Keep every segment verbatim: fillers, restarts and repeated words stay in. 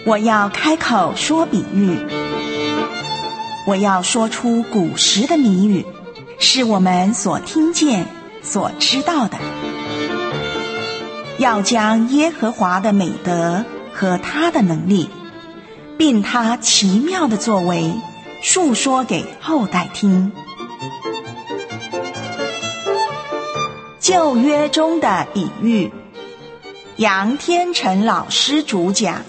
我要开口说比喻，我要说出古时的谜语，是我们所听见、所知道的。要将耶和华的美德和他的能力，并他奇妙的作为，述说给后代听。旧约中的比喻，杨天成老师主讲。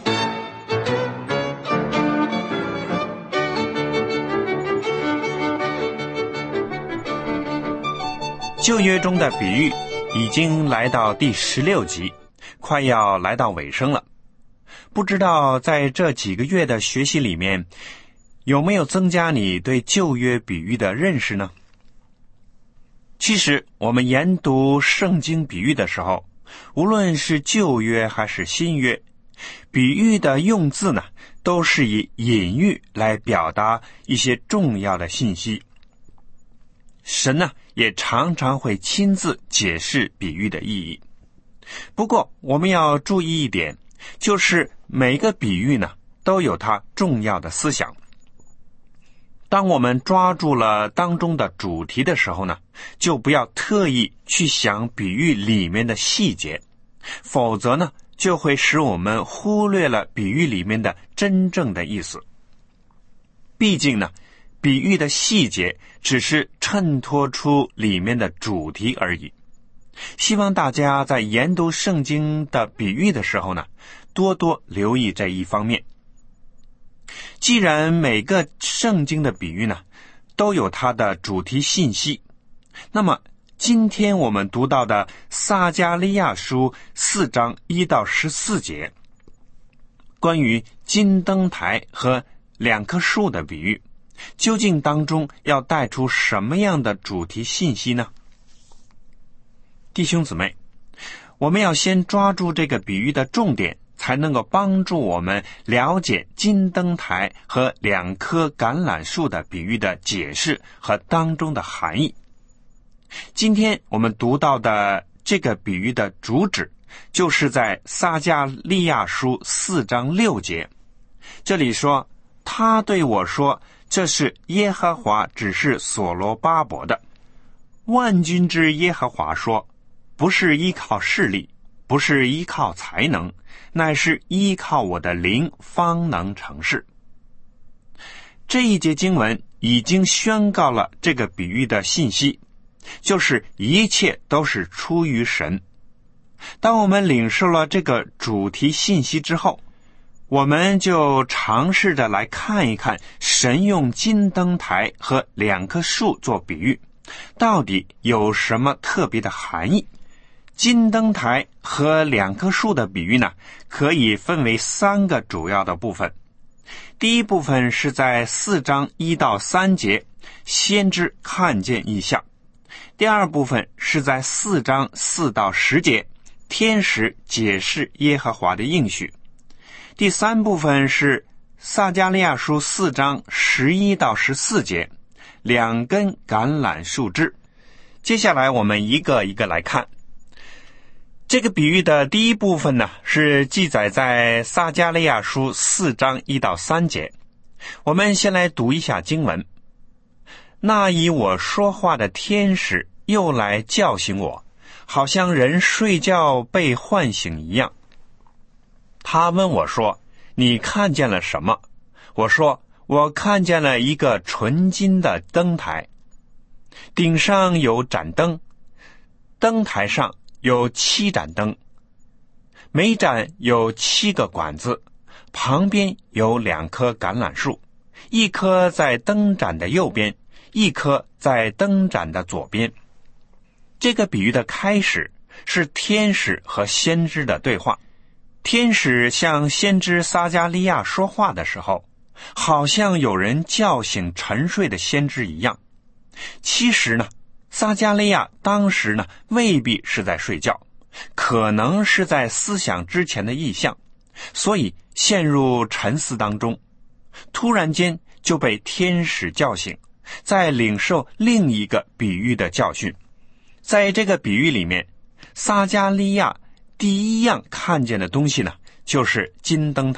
旧约中的比喻已经来到第十六集，快要来到尾声了。不知道在这几个月的学习里面，有没有增加你对旧约比喻的认识呢？其实我们研读圣经比喻的时候，无论是旧约还是新约，比喻的用字呢，都是以隐喻来表达一些重要的信息。神呢，也常常会亲自解释比喻的意义。不过我们要注意一点，就是每个比喻呢，都有它重要的思想。当我们抓住了当中的主题的时候呢，就不要特意去想比喻里面的细节，否则呢，就会使我们忽略了比喻里面的真正的意思。毕竟呢，比喻的细节只是衬托出里面的主题而已。希望大家在研读圣经的比喻的时候呢，多多留意这一方面。既然每个圣经的比喻呢，都有它的主题信息，那么今天我们读到的撒迦利亚书四章一到十四节，关于金灯台和两棵树的比喻，究竟当中要带出什么样的主题信息呢？弟兄姊妹，我们要先抓住这个比喻的重点，才能够帮助我们了解金灯台和两棵橄榄树的比喻的解释和当中的含义。今天我们读到的这个比喻的主旨，就是在撒迦利亚书四章六节，这里说，他对我说，这是耶和华指示所罗巴伯的。万军之耶和华说，不是依靠势力，不是依靠才能，乃是依靠我的灵方能成事。这一节经文已经宣告了这个比喻的信息，就是一切都是出于神。当我们领受了这个主题信息之后，我们就尝试着来看一看神用金灯台和两棵树做比喻，到底有什么特别的含义。金灯台和两棵树的比喻呢，可以分为三个主要的部分。第一部分是在四章一到三节，先知看见异象。第二部分是在四章四到十节，天使解释耶和华的应许。第三部分是撒迦利亚书四章十一到十四节，两根橄榄树枝。接下来我们一个一个来看。这个比喻的第一部分呢，是记载在撒迦利亚书四章一到三节。我们先来读一下经文。那以我说话的天使又来叫醒我，好像人睡觉被唤醒一样。他问我说，你看见了什么？我说，我看见了一个纯金的灯台，顶上有盏灯，灯台上有七盏灯，每盏有七个管子，旁边有两棵橄榄树，一棵在灯盏的右边，一棵在灯盏的左边。这个比喻的开始是天使和先知的对话。天使向先知撒迦利亚说话的时候，好像有人叫醒沉睡的先知一样。其实呢，撒迦利亚当时呢未必是在睡觉，可能是在思想之前的意象，所以陷入沉思当中，突然间就被天使叫醒，再领受另一个比喻的教训。在这个比喻里面，撒迦利亚第一样看见的东西呢，就是金灯台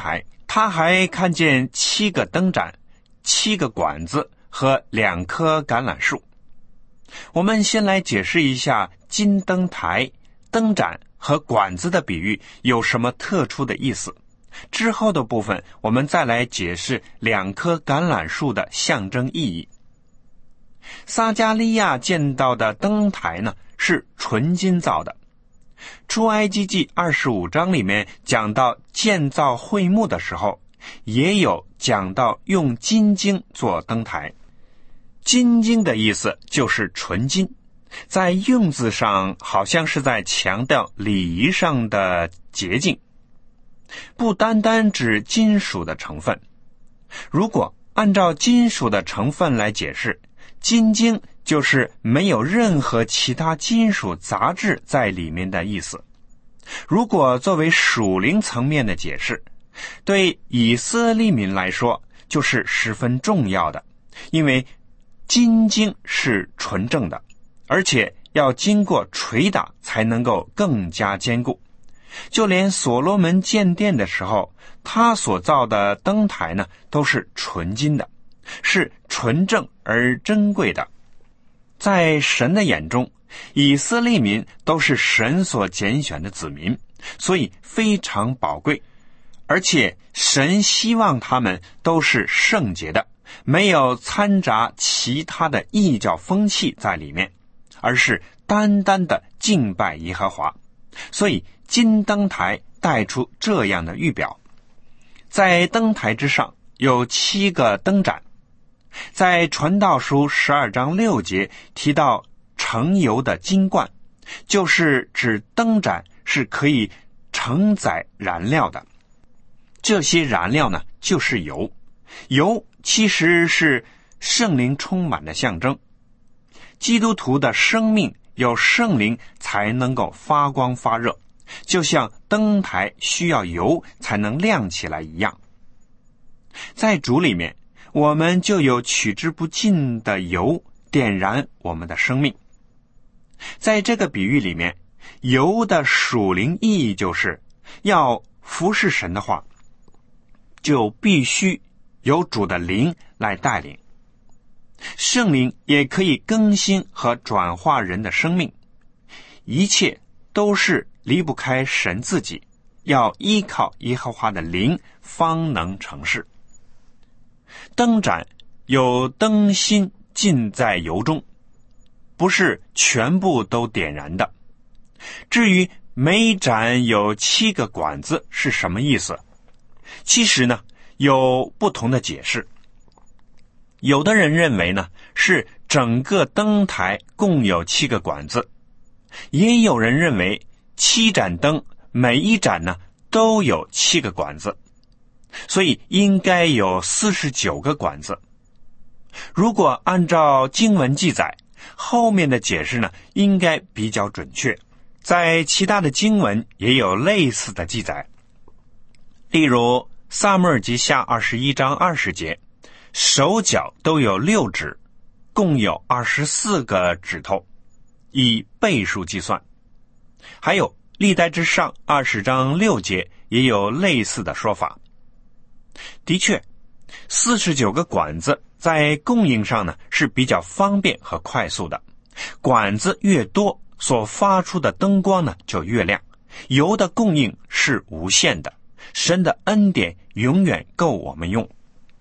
他还看见七个灯盏、七个管子和两棵橄榄树。我们先来解释一下金灯台、灯盏和管子的比喻有什么特殊的意思。之后的部分，我们再来解释两棵橄榄树的象征意义。撒迦利亚见到的灯台呢，是纯金造的。出埃及记二十五章里面讲到建造会幕的时候，也有讲到用金晶做灯台。金晶的意思就是纯金，在用字上好像是在强调礼仪上的洁净，不单单指金属的成分。如果按照金属的成分来解释，金晶就是没有任何其他金属杂质在里面的意思。如果作为属灵层面的解释，对以色列民来说就是十分重要的，因为金晶是纯正的，而且要经过捶打才能够更加坚固。就连所罗门建殿的时候，他所造的灯台呢，都是纯金的，是纯正而珍贵的。在神的眼中，以色列民都是神所拣选的子民，所以非常宝贵。而且神希望他们都是圣洁的，没有掺杂其他的异教风气在里面，而是单单的敬拜耶和华。所以金灯台带出这样的预表。在灯台之上有七个灯盏。在传道书十二章六节提到盛油的金罐，就是指灯盏是可以承载燃料的。这些燃料呢，就是油。油其实是圣灵充满的象征。基督徒的生命有圣灵才能够发光发热，就像灯台需要油才能亮起来一样。在主里面，我们就有取之不尽的油点燃我们的生命。在这个比喻里面，油的属灵意义就是要服侍神的话，就必须有主的灵来带领。圣灵也可以更新和转化人的生命，一切都是离不开神自己，要依靠耶和华的灵方能成事。灯盏有灯芯浸在油中，不是全部都点燃的。至于每盏有七个管子是什么意思，其实呢有不同的解释。有的人认为呢是整个灯台共有七个管子，也有人认为七盏灯每一盏呢都有七个管子，所以应该有四十九个管子。如果按照经文记载，后面的解释呢应该比较准确。在其他的经文也有类似的记载，例如撒母耳记下二十一章二十节，手脚都有六指，共有二十四个指头，以倍数计算。还有历代之上二十章六节也有类似的说法。的确，四十九个管子在供应上呢是比较方便和快速的，管子越多，所发出的灯光呢就越亮，油的供应是无限的，神的恩典永远够我们用。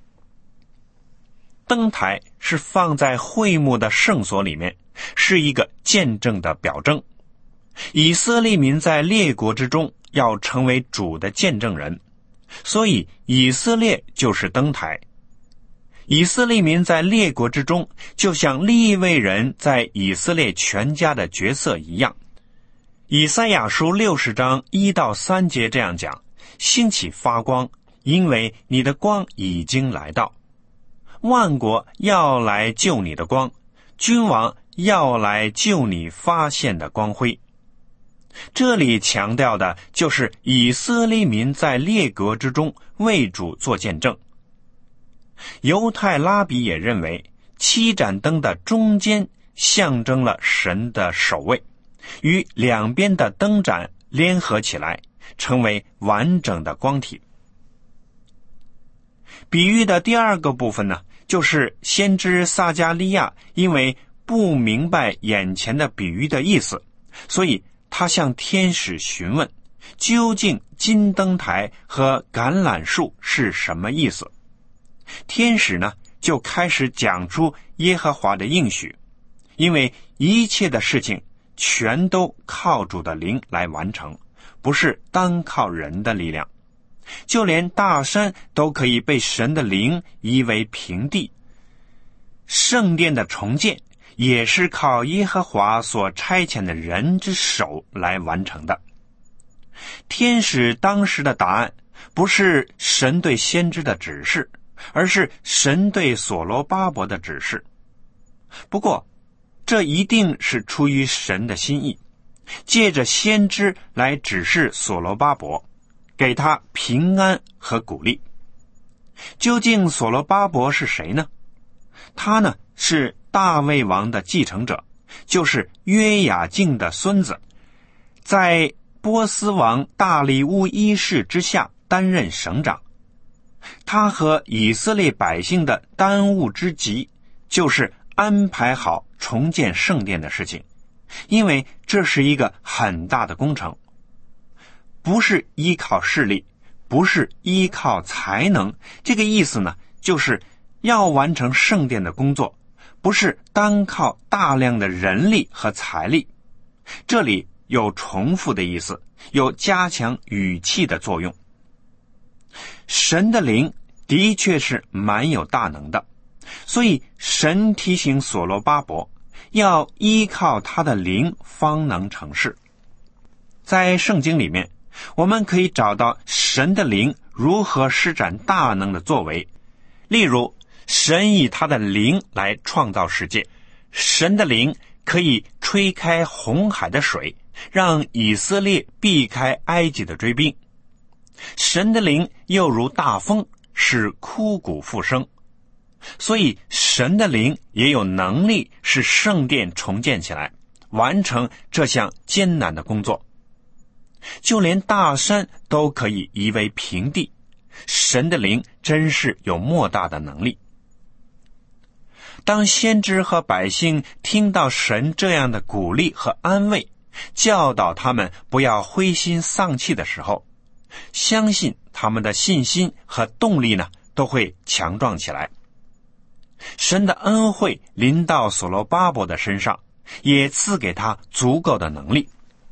灯台是放在会幕的圣所里面，是一个见证的表征。以色列民在列国之中要成为主的见证人，所以以色列就是灯台。以色列民在列国之中，就像利未人在以色列全家的角色一样。以赛亚书六十章一到三节这样讲：兴起发光，因为你的光已经来到。万国要来救你的光，君王要来救你发现的光辉。这里强调的就是以色列民在列国之中为主做见证。犹太拉比也认为，七盏灯的中间象征了神的守卫，与两边的灯盏联合起来，成为完整的光体。 比喻的第二个部分呢，就是先知撒迦利亚因为不明白眼前的比喻的意思，所以他向天使询问，究竟金灯台和橄榄树是什么意思。天使呢，就开始讲出耶和华的应许，因为一切的事情全都靠主的灵来完成，不是单靠人的力量。就连大山都可以被神的灵夷为平地，圣殿的重建也是靠耶和华所差遣的人之手来完成的。天使当时的答案不是神对先知的指示，而是神对所罗巴伯的指示。不过这一定是出于神的心意，借着先知来指示所罗巴伯，给他平安和鼓励。究竟所罗巴伯是谁呢？他呢，是大卫王的继承者，就是约雅敬的孙子，在波斯王大利乌一世之下担任省长。他和以色列百姓的当务之急就是安排好重建圣殿的事情，因为这是一个很大的工程，不是依靠势力，不是依靠才能。这个意思呢，就是要完成圣殿的工作，不是单靠大量的人力和财力。这里有重复的意思，有加强语气的作用。神的灵的确是蛮有大能的，所以神提醒所罗巴伯要依靠他的灵方能成事。在圣经里面，我们可以找到神的灵如何施展大能的作为。例如，神以他的灵来创造世界，神的灵可以吹开红海的水，让以色列避开埃及的追兵。神的灵又如大风，使枯骨复生。所以神的灵也有能力使圣殿重建起来，完成这项艰难的工作。就连大山都可以夷为平地，神的灵真是有莫大的能力。当先知和百姓听到神这样的鼓励和安慰，教导他们不要灰心丧气的时候，相信他们的信心和动力呢，都会强壮起来。神的恩惠临到所罗巴伯的身上，也赐给他足够的能力。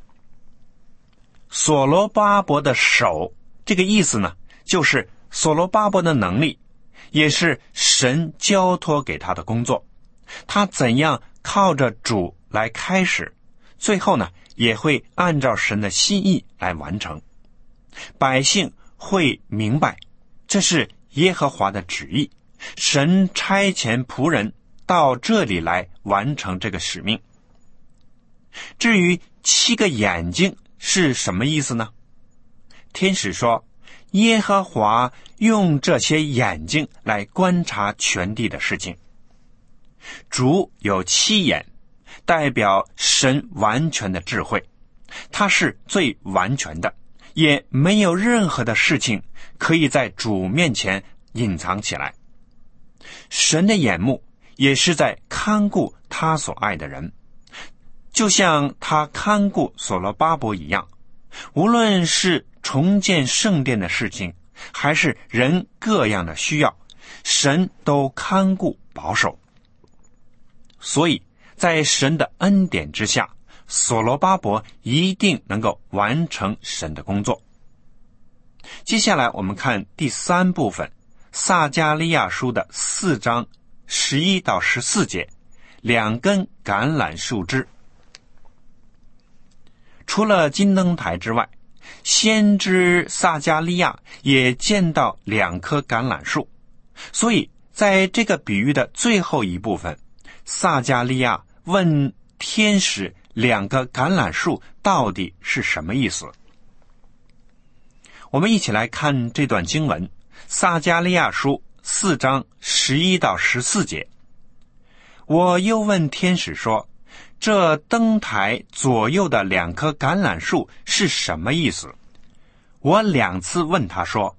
所罗巴伯的手，这个意思呢，就是所罗巴伯的能力，也是神交托给他的工作。他怎样靠着主来开始，最后呢，也会按照神的心意来完成。百姓会明白，这是耶和华的旨意，神差遣仆人到这里来完成这个使命。至于七个眼睛是什么意思呢？天使说，耶和华用这些眼睛来观察全地的事情。主有七眼，代表神完全的智慧，他是最完全的，也没有任何的事情可以在主面前隐藏起来。神的眼目也是在看顾他所爱的人，就像他看顾所罗巴伯一样，无论是重建圣殿的事情，还是人各样的需要，神都看顾保守。所以在神的恩典之下，所罗巴伯一定能够完成神的工作。接下来我们看第三部分，撒迦利亚书的四章十一到十四节，两根橄榄树枝。除了金灯台之外，先知撒迦利亚也见到两棵橄榄树，所以在这个比喻的最后一部分，撒迦利亚问天使两个橄榄树到底是什么意思。我们一起来看这段经文，撒迦利亚书四章十一到十四节。我又问天使说，这灯台左右的两棵橄榄树是什么意思？我两次问他说，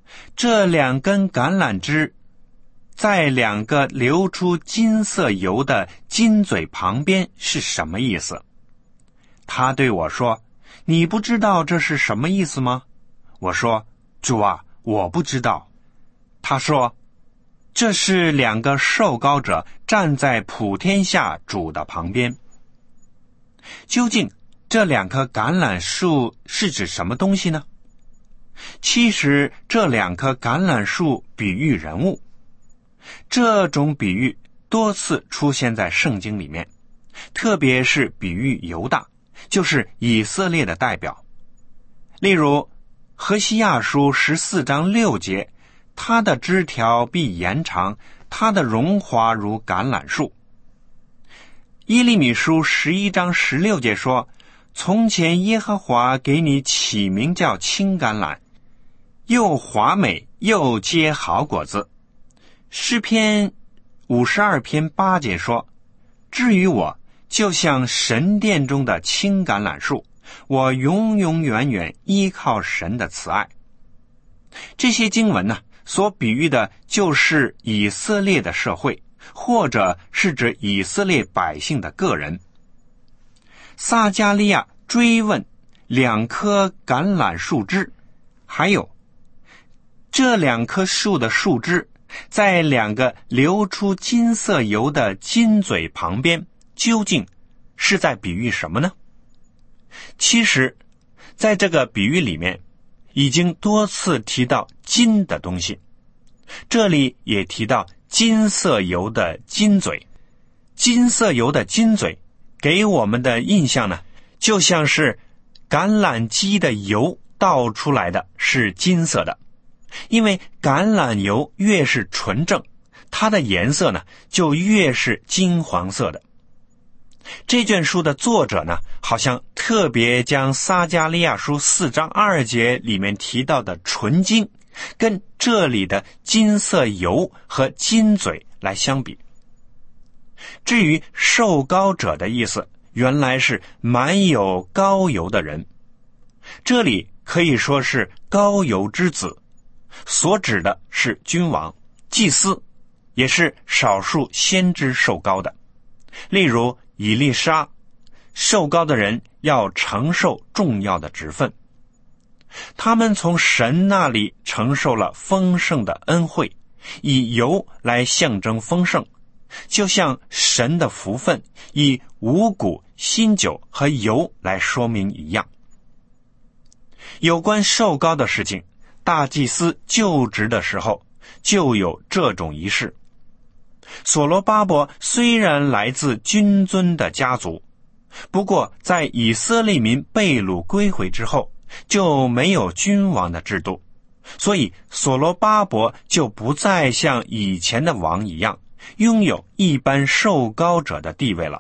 这两根橄榄枝在两个流出金色油的金嘴旁边是什么意思？他对我说，你不知道这是什么意思吗？我说，主啊，我不知道。他说，这是两个受膏者站在普天下主的旁边。究竟这两棵橄榄树是指什么东西呢？其实这两棵橄榄树比喻人物，这种比喻多次出现在圣经里面，特别是比喻犹大，就是以色列的代表。例如何西亚书十四章六节，它的枝条必延长，它的荣华如橄榄树。耶利米书十一章十六节说，从前耶和华给你起名叫青橄榄，又华美又结好果子。诗篇五十二篇八节说，至于我，就像神殿中的青橄榄树，我永永远远依靠神的慈爱。这些经文呢，所比喻的就是以色列的社会，或者是指以色列百姓的个人。撒迦利亚追问两棵橄榄树枝，还有这两棵树的树枝在两个流出金色油的金嘴旁边，究竟是在比喻什么呢？其实在这个比喻里面已经多次提到金的东西，这里也提到金色油的金嘴。金色油的金嘴给我们的印象呢，就像是橄榄基的油倒出来的是金色的，因为橄榄油越是纯正，它的颜色呢就越是金黄色的。这卷书的作者呢，好像特别将撒迦利亚书四章二节里面提到的纯金跟这里的金色油和金嘴来相比。至于受膏者的意思，原来是满有膏油的人，这里可以说是膏油之子，所指的是君王、祭司，也是少数先知受膏的。例如以利沙，受膏的人要承受重要的职分，他们从神那里承受了丰盛的恩惠，以油来象征丰盛，就像神的福分以五谷、新酒和油来说明一样。有关受膏的事情，大祭司就职的时候就有这种仪式。所罗巴伯虽然来自君尊的家族，不过在以色列民被掳归回之后，就没有君王的制度，所以所罗巴伯就不再像以前的王一样拥有一般受膏者的地位了。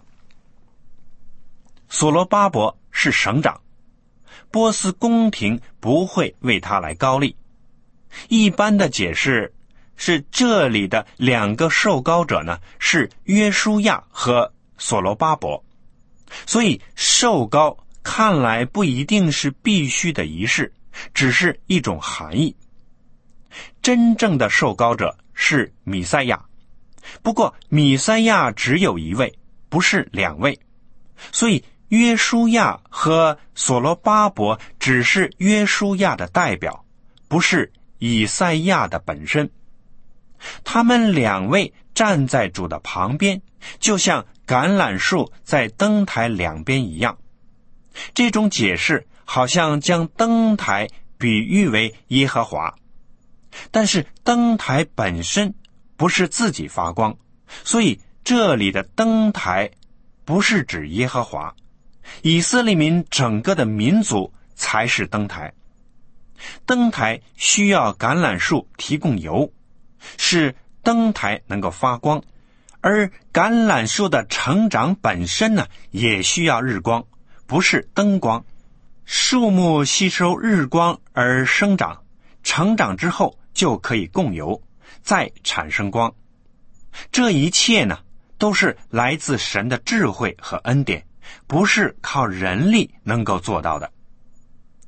所罗巴伯是省长，波斯宫廷不会为他来高立。一般的解释是，这里的两个受膏者呢是约书亚和所罗巴伯，所以受膏看来不一定是必须的仪式，只是一种含义。真正的受膏者是弥赛亚，不过弥赛亚只有一位，不是两位，所以约书亚和所罗巴伯只是约书亚的代表，不是以赛亚的本身。他们两位站在主的旁边，就像橄榄树在灯台两边一样。这种解释好像将灯台比喻为耶和华，但是灯台本身不是自己发光，所以这里的灯台不是指耶和华，以色列民整个的民族才是灯台。灯台需要橄榄树提供油，使灯台能够发光，而橄榄树的成长本身呢，也需要日光，不是灯光。树木吸收日光而生长，成长之后就可以供油，再产生光。这一切呢，都是来自神的智慧和恩典，不是靠人力能够做到的。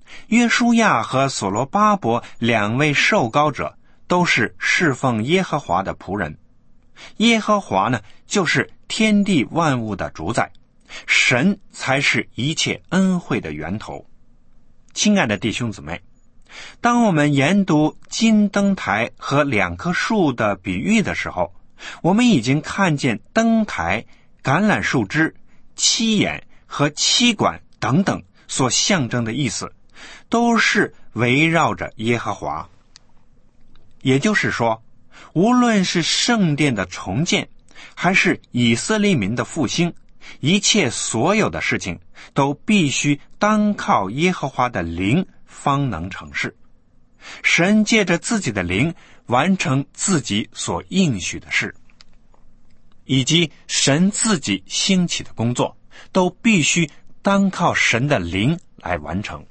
约书亚和所罗巴伯两位受膏者都是侍奉耶和华的仆人。耶和华呢，就是天地万物的主宰，神才是一切恩惠的源头。亲爱的弟兄姊妹，当我们研读金灯台和两棵树的比喻的时候，我们已经看见灯台、橄榄树枝、七眼和七管等等所象征的意思，都是围绕着耶和华。也就是说，无论是圣殿的重建，还是以色列民的复兴，一切所有的事情都必须单靠耶和华的灵方能成事。神借着自己的灵完成自己所应许的事，以及神自己兴起的工作，都必须单靠神的灵来完成。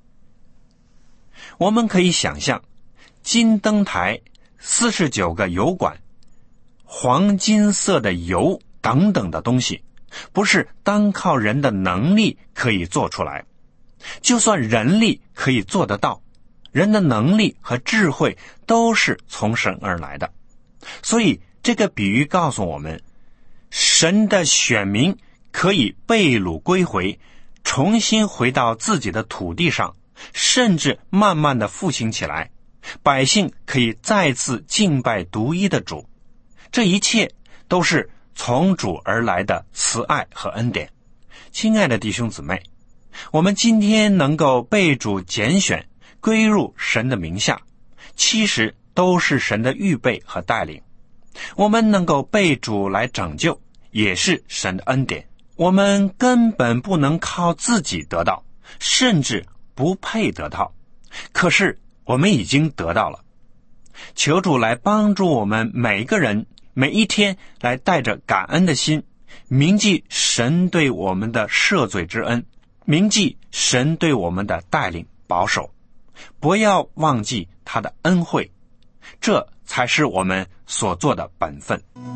我们可以想象，金灯台、四十九个油管、黄金色的油等等的东西，不是单靠人的能力可以做出来。就算人力可以做得到，人的能力和智慧都是从神而来的。所以这个比喻告诉我们，神的选民可以被掳归回，重新回到自己的土地上，甚至慢慢的复兴起来，百姓可以再次敬拜独一的主。这一切都是从主而来的慈爱和恩典。亲爱的弟兄姊妹，我们今天能够被主拣选归入神的名下，其实都是神的预备和带领。我们能够被主来拯救，也是神的恩典。我们根本不能靠自己得到，甚至不配得到，可是我们已经得到了。求主来帮助我们每个人，每一天来带着感恩的心，铭记神对我们的赦罪之恩，铭记神对我们的带领保守，不要忘记他的恩惠，这才是我们所做的本分。